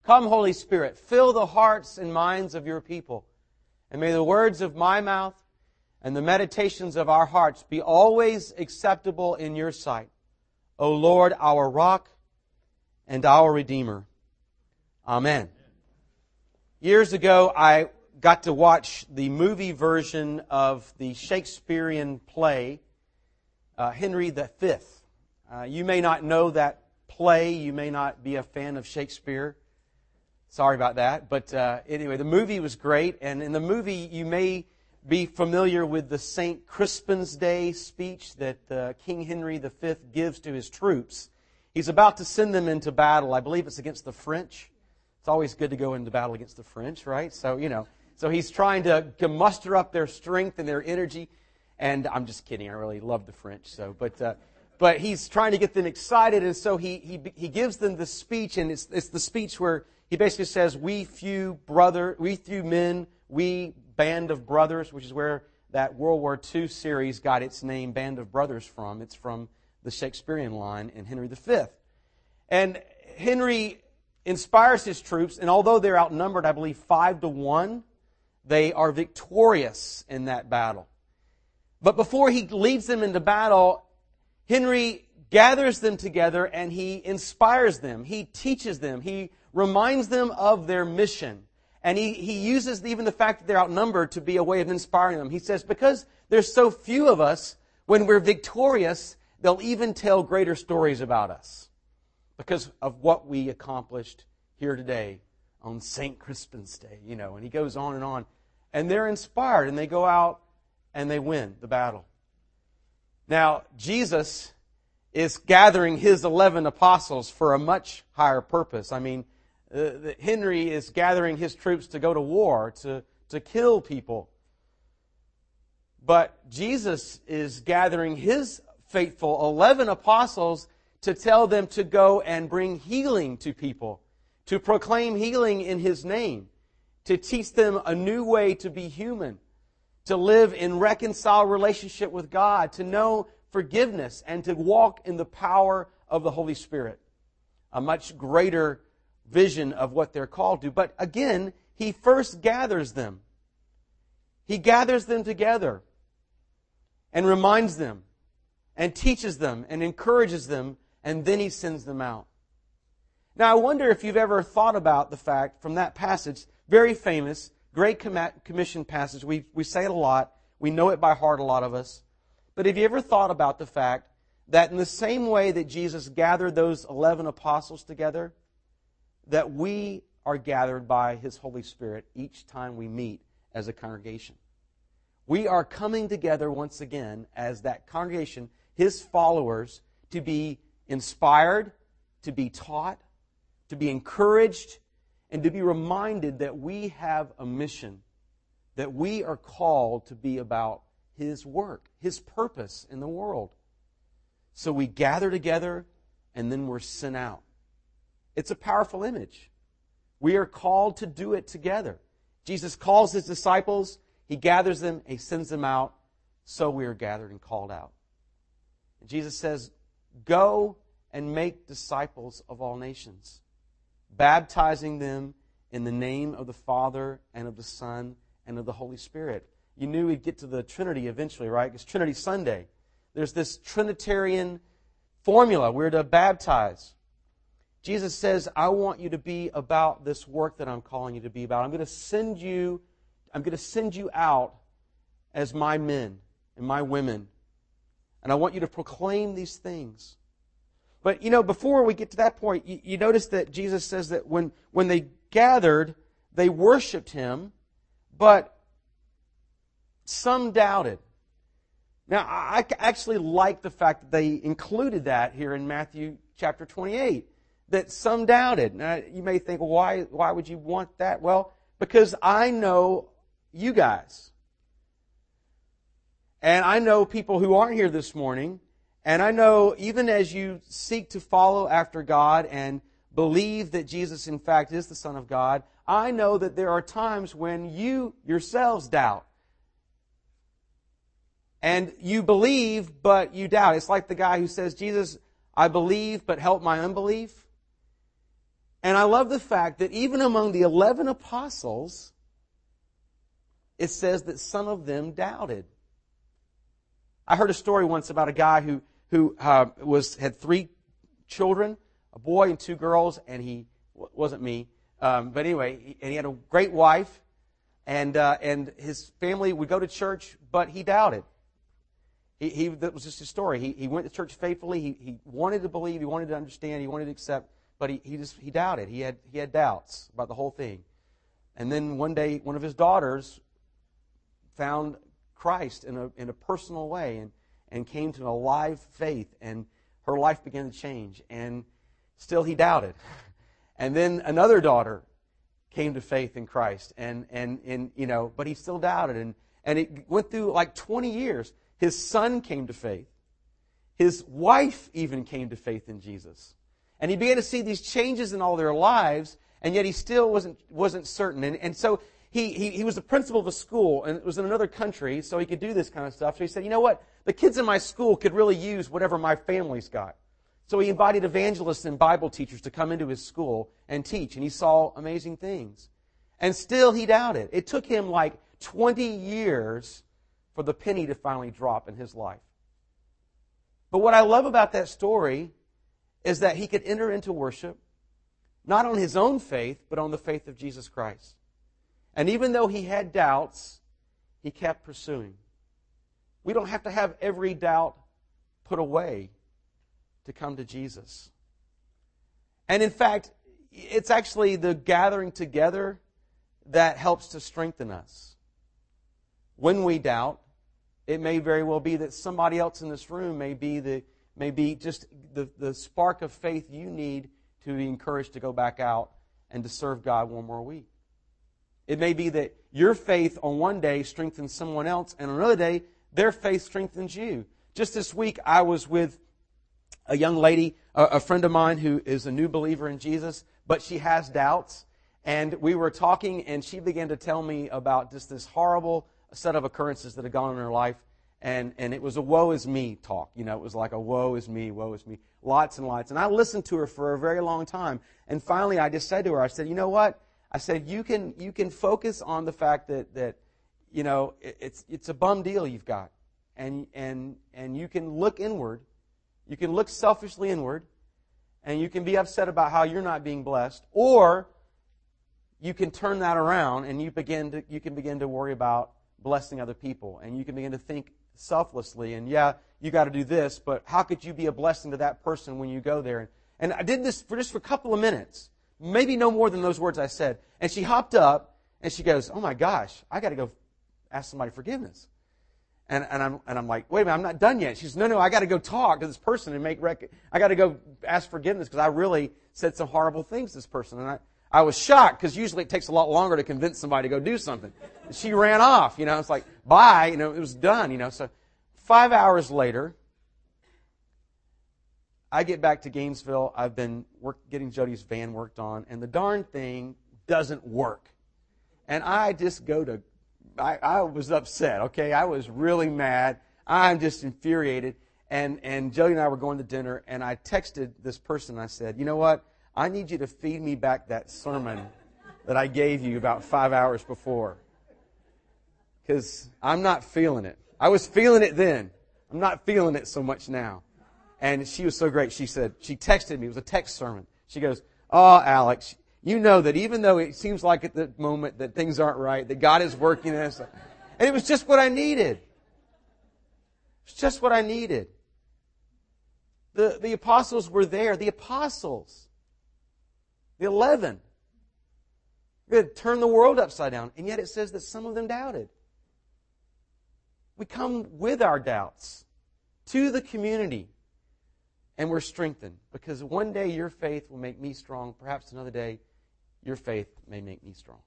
Come, Holy Spirit, fill the hearts and minds of your people. And may the words of my mouth and the meditations of our hearts be always acceptable in your sight, O Lord, our rock and our Redeemer. Amen. Years ago, I got to watch the movie version of the Shakespearean play, Henry V. You may not know that play. You may not be a fan of Shakespeare. Sorry about that. But anyway, the movie was great. And in the movie, you may be familiar with the St. Crispin's Day speech that King Henry V gives to his troops. He's about to send them into battle. I believe it's against the French. It's always good to go into battle against the French, right? So, so he's trying to muster up their strength and their energy. And I'm just kidding. I really love the French. But he's trying to get them excited. And so he gives them this speech. And it's the speech where he basically says, we few men, we band of brothers, which is where that World War II series got its name, Band of Brothers, from. It's from the Shakespearean line in Henry V. And Henry inspires his troops, and although they're outnumbered, I believe 5-1, they are victorious in that battle. But before he leads them into battle, Henry gathers them together and he inspires them. He teaches them. He reminds them of their mission. And he uses even the fact that they're outnumbered to be a way of inspiring them. He says, because there's so few of us, when we're victorious, they'll even tell greater stories about us because of what we accomplished here today on St. Crispin's Day, and he goes on and on. And they're inspired, and they go out and they win the battle. Now, Jesus is gathering his 11 apostles for a much higher purpose. I mean, Henry is gathering his troops to go to war, to kill people. But Jesus is gathering his faithful 11 apostles to tell them to go and bring healing to people, to proclaim healing in his name, to teach them a new way to be human, to live in reconciled relationship with God, to know forgiveness, and to walk in the power of the Holy Spirit. A much greater vision of what they're called to. But again, he first gathers them. He gathers them together and reminds them and teaches them and encourages them, and then he sends them out. Now, I wonder if you've ever thought about the fact from that passage, very famous, Great Commission passage. We say it a lot. We know it by heart, a lot of us. But have you ever thought about the fact that in the same way that Jesus gathered those 11 apostles together, that we are gathered by His Holy Spirit each time we meet as a congregation? We are coming together once again as that congregation, His followers, to be inspired, to be taught, to be encouraged, and to be reminded that we have a mission, that we are called to be about His work, His purpose in the world. So we gather together and then we're sent out. It's a powerful image. We are called to do it together. Jesus calls His disciples, He gathers them, He sends them out, so we are gathered and called out. And Jesus says, go and make disciples of all nations, baptizing them in the name of the Father and of the Son and of the Holy Spirit. You knew we'd get to the Trinity eventually, right? It's Trinity Sunday. There's this Trinitarian formula. We're to baptize. Jesus says, I want you to be about this work that I'm calling you to be about. I'm going to send you out as my men and my women. And I want you to proclaim these things. But, before we get to that point, you notice that Jesus says that when they gathered, they worshiped Him, but some doubted. Now, I actually like the fact that they included that here in Matthew chapter 28, that some doubted. Now, you may think, well, why would you want that? Well, because I know you guys. And I know people who aren't here this morning. And I know even as you seek to follow after God and believe that Jesus, in fact, is the Son of God, I know that there are times when you yourselves doubt. And you believe, but you doubt. It's like the guy who says, Jesus, I believe, but help my unbelief. And I love the fact that even among the 11 apostles, it says that some of them doubted. I heard a story once about a guy who had 3 children, a boy and 2 girls, and he wasn't me, but anyway, and he had a great wife, and his family would go to church, but he doubted. That was just his story. He went to church faithfully. He wanted to believe. He wanted to understand. He wanted to accept, but he doubted. He had doubts about the whole thing. And then one day, one of his daughters found Christ in a personal way and came to a live faith, and her life began to change. And still, he doubted. And then another daughter came to faith in Christ, but he still doubted. And it went through like 20 years. His son came to faith. His wife even came to faith in Jesus. And he began to see these changes in all their lives, and yet he still wasn't certain. And so he was the principal of a school, and it was in another country, so he could do this kind of stuff. So he said, you know what? The kids in my school could really use whatever my family's got. So he invited evangelists and Bible teachers to come into his school and teach, and he saw amazing things. And still he doubted. It took him like 20 years for the penny to finally drop in his life. But what I love about that story is that he could enter into worship, not on his own faith, but on the faith of Jesus Christ. And even though he had doubts, he kept pursuing. We don't have to have every doubt put away to come to Jesus. And in fact, it's actually the gathering together that helps to strengthen us. When we doubt, it may very well be that somebody else in this room may be just the spark of faith you need to be encouraged to go back out and to serve God one more week. It may be that your faith on one day strengthens someone else, and on another day, their faith strengthens you. Just this week, I was with a young lady, a friend of mine who is a new believer in Jesus, but she has doubts. And we were talking, and she began to tell me about just this horrible set of occurrences that had gone in her life. And it was a woe is me talk. You know, it was like a woe is me. Lots and lots. And I listened to her for a very long time. And finally, I just said to her, I said, you know what? I said, you can focus on the fact that you know, it's a bum deal you've got. And you can look inward. You can look selfishly inward, and you can be upset about how you're not being blessed, or you can turn that around and you can begin to worry about blessing other people, and you can begin to think selflessly. And yeah, you got to do this, but how could you be a blessing to that person when you go there? And I did this for just a couple of minutes, maybe no more than those words I said. And she hopped up and she goes, "Oh my gosh, I got to go ask somebody forgiveness." And I'm like, wait a minute, I'm not done yet. She says, no, I got to go talk to this person and I got to go ask forgiveness because I really said some horrible things to this person. And I was shocked because usually it takes a lot longer to convince somebody to go do something. And she ran off, it's like, bye, it was done, So 5 hours later, I get back to Gainesville. I've been getting Jody's van worked on, and the darn thing doesn't work. And I just I was upset, okay? I was really mad. I'm just infuriated. And Jody and I were going to dinner, and I texted this person. I said, you know what? I need you to feed me back that sermon that I gave you about 5 hours before. Because I'm not feeling it. I was feeling it then. I'm not feeling it so much now. And she was so great. She texted me. It was a text sermon. She goes, "Oh, Alex, you know that even though it seems like at the moment that things aren't right, that God is working this." And it was just what I needed. It's just what I needed. The apostles were there. The apostles. The 11. They had turned the world upside down. And yet it says that some of them doubted. We come with our doubts to the community. And we're strengthened. Because one day your faith will make me strong. Perhaps another day your faith may make me strong.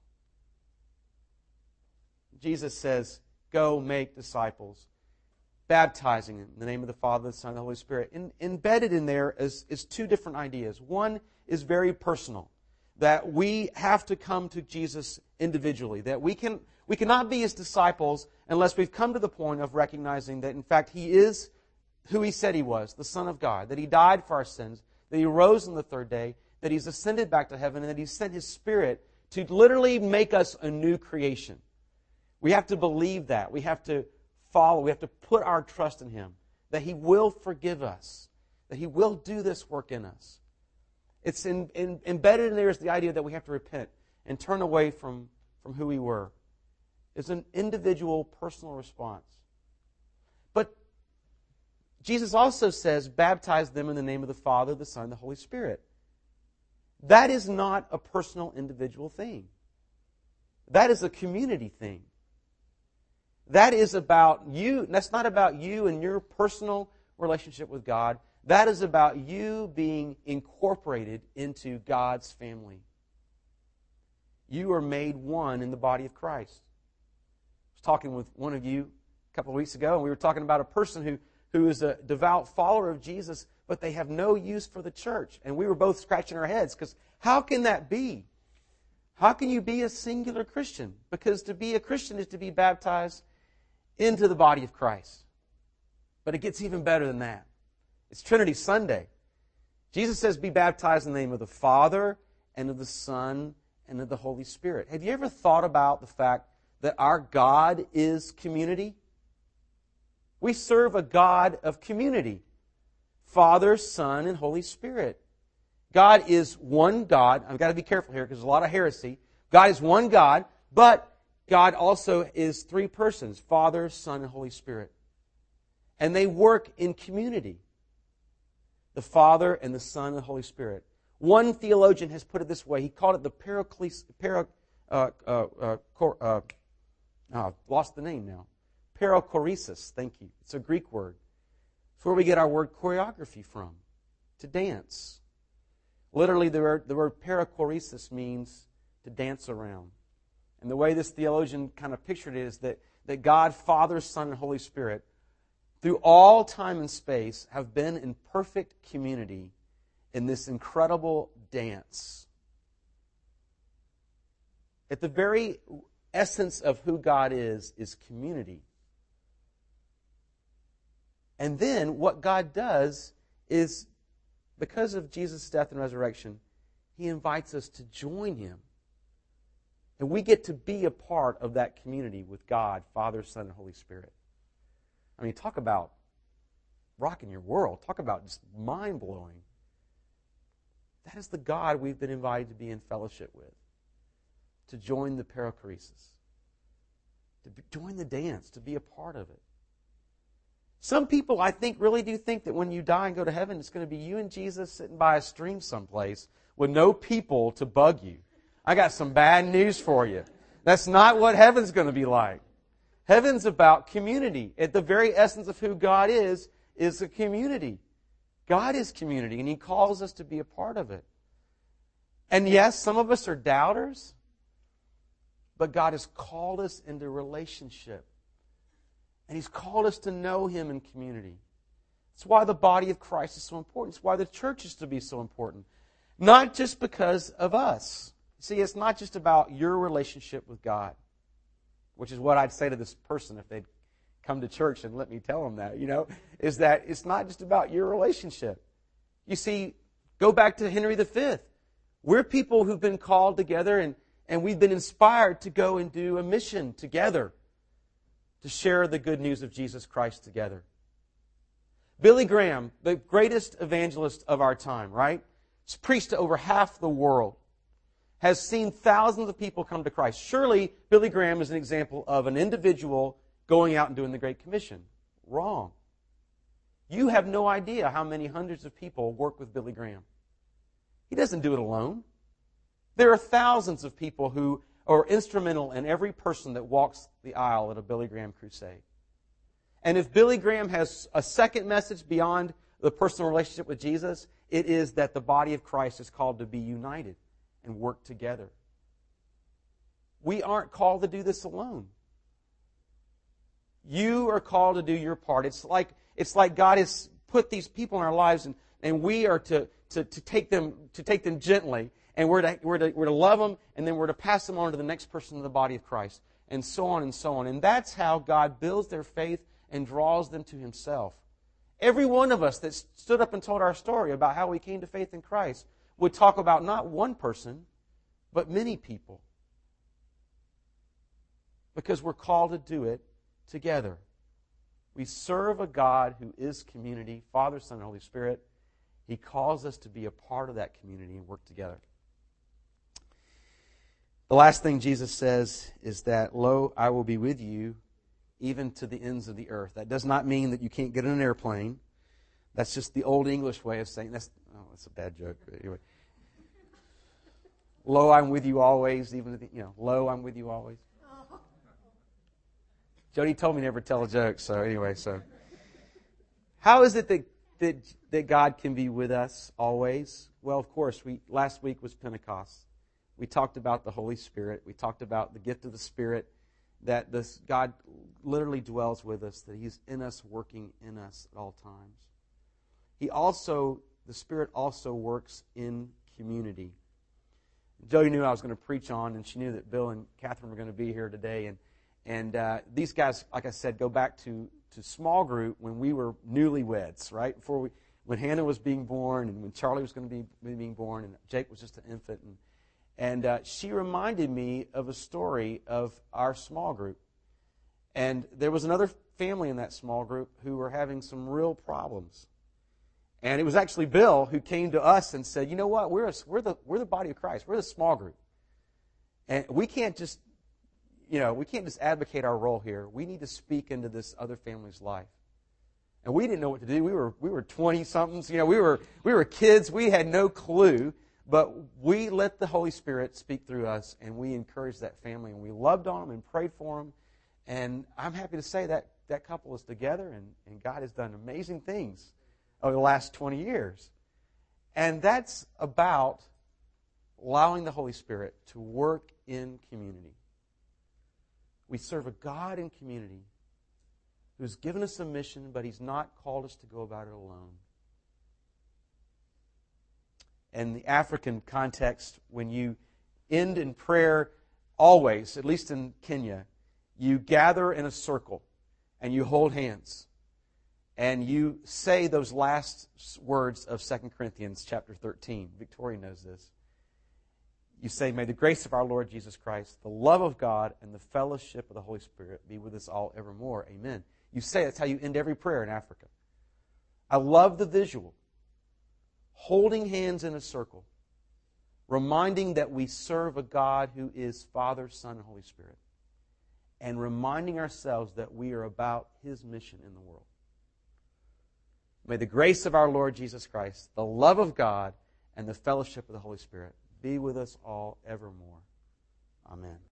Jesus says, go make disciples, baptizing in the name of the Father, the Son, and the Holy Spirit. Embedded in there is two different ideas. One is very personal, that we have to come to Jesus individually, that we cannot be His disciples unless we've come to the point of recognizing that, in fact, He is who He said He was, the Son of God, that He died for our sins, that He rose on the third day, that He's ascended back to heaven, and that He's sent His Spirit to literally make us a new creation. We have to believe that. We have to follow. We have to put our trust in Him, that He will forgive us, that He will do this work in us. It's embedded in there is the idea that we have to repent and turn away from who we were. It's an individual, personal response. But Jesus also says, baptize them in the name of the Father, the Son, and the Holy Spirit. That is not a personal, individual thing. That is a community thing. That is about you. That's not about you and your personal relationship with God. That is about you being incorporated into God's family. You are made one in the body of Christ. I was talking with one of you a couple of weeks ago, and we were talking about a person who is a devout follower of Jesus, but they have no use for the church. And we were both scratching our heads, because how can that be? How can you be a singular Christian? Because to be a Christian is to be baptized into the body of Christ. But it gets even better than that. It's Trinity Sunday. Jesus says, be baptized in the name of the Father, and of the Son, and of the Holy Spirit. Have you ever thought about the fact that our God is community? We serve a God of community. Father, Son, and Holy Spirit. God is one God. I've got to be careful here because there's a lot of heresy. God is one God, but God also is three persons, Father, Son, and Holy Spirit. And they work in community. The Father and the Son and the Holy Spirit. One theologian has put it this way. He called it the I've lost the name now. Parachoresis. Thank you. It's a Greek word. It's where we get our word choreography from. To dance. Literally, the word parachoresis means to dance around. And the way this theologian kind of pictured it is that God, Father, Son, and Holy Spirit, through all time and space, have been in perfect community in this incredible dance. At the very essence of who God is community. And then what God does is, because of Jesus' death and resurrection, He invites us to join Him. And we get to be a part of that community with God, Father, Son, and Holy Spirit. I mean, talk about rocking your world. Talk about just mind-blowing. That is the God we've been invited to be in fellowship with. To join the perichoresis. Join the dance, to be a part of it. Some people, I think, really do think that when you die and go to heaven, it's going to be you and Jesus sitting by a stream someplace with no people to bug you. I got some bad news for you. That's not what heaven's going to be like. Heaven's about community. At the very essence of who God is a community. God is community, and He calls us to be a part of it. And yes, some of us are doubters, but God has called us into relationship. And He's called us to know Him in community. That's why the body of Christ is so important. It's why the church is to be so important. Not just because of us. See, it's not just about your relationship with God, which is what I'd say to this person if they'd come to church and let me tell them that, is that it's not just about your relationship. You see, go back to Henry V. We're people who've been called together and we've been inspired to go and do a mission together to share the good news of Jesus Christ together. Billy Graham, the greatest evangelist of our time, right? He's preached to over half the world. Has seen thousands of people come to Christ. Surely, Billy Graham is an example of an individual going out and doing the Great Commission. Wrong. You have no idea how many hundreds of people work with Billy Graham. He doesn't do it alone. There are thousands of people who are instrumental in every person that walks the aisle at a Billy Graham crusade. And if Billy Graham has a second message beyond the personal relationship with Jesus, it is that the body of Christ is called to be united and work together. We aren't called to do this alone. You are called to do your part. It's like God has put these people in our lives, and we are to take them gently, and we're to love them, and then we're to pass them on to the next person in the body of Christ, and so on and so on. And that's how God builds their faith and draws them to Himself. Every one of us that stood up and told our story about how we came to faith in Christ would talk about not one person, but many people. Because we're called to do it together. We serve a God who is community, Father, Son, and Holy Spirit. He calls us to be a part of that community and work together. The last thing Jesus says is that, "Lo, I will be with you even to the ends of the earth." That does not mean that you can't get in an airplane. That's just the old English way of saying that's a bad joke. But anyway. Lo, I'm with you always, even lo, I'm with you always. Jody told me never to tell a joke, so anyway, how is it that God can be with us always? Well, of course, last week was Pentecost. We talked about the Holy Spirit. We talked about the gift of the Spirit, that God literally dwells with us, that He's in us, working in us at all times. The Spirit also works in community. Jody knew I was going to preach on, and she knew that Bill and Catherine were going to be here today, and these guys, like I said, go back to small group when we were newlyweds, right? When Hannah was being born, and when Charlie was going to be being born, and Jake was just an infant, and she reminded me of a story of our small group. And there was another family in that small group who were having some real problems. And it was actually Bill who came to us and said, "You know what? We're the body of Christ. We're the small group, and we can't just advocate our role here. We need to speak into this other family's life." And we didn't know what to do. We were 20-somethings. We were kids. We had no clue. But we let the Holy Spirit speak through us, and we encouraged that family, and we loved on them and prayed for them. And I'm happy to say that that couple is together, and God has done amazing things over the last 20 years. And that's about allowing the Holy Spirit to work in community. We serve a God in community who's given us a mission, but He's not called us to go about it alone. In the African context, when you end in prayer, always, at least in Kenya, you gather in a circle and you hold hands. And you say those last words of 2 Corinthians chapter 13. Victoria knows this. You say, "May the grace of our Lord Jesus Christ, the love of God, and the fellowship of the Holy Spirit be with us all evermore. Amen." You say that's how you end every prayer in Africa. I love the visual. Holding hands in a circle, reminding that we serve a God who is Father, Son, and Holy Spirit, and reminding ourselves that we are about His mission in the world. May the grace of our Lord Jesus Christ, the love of God, and the fellowship of the Holy Spirit be with us all evermore. Amen.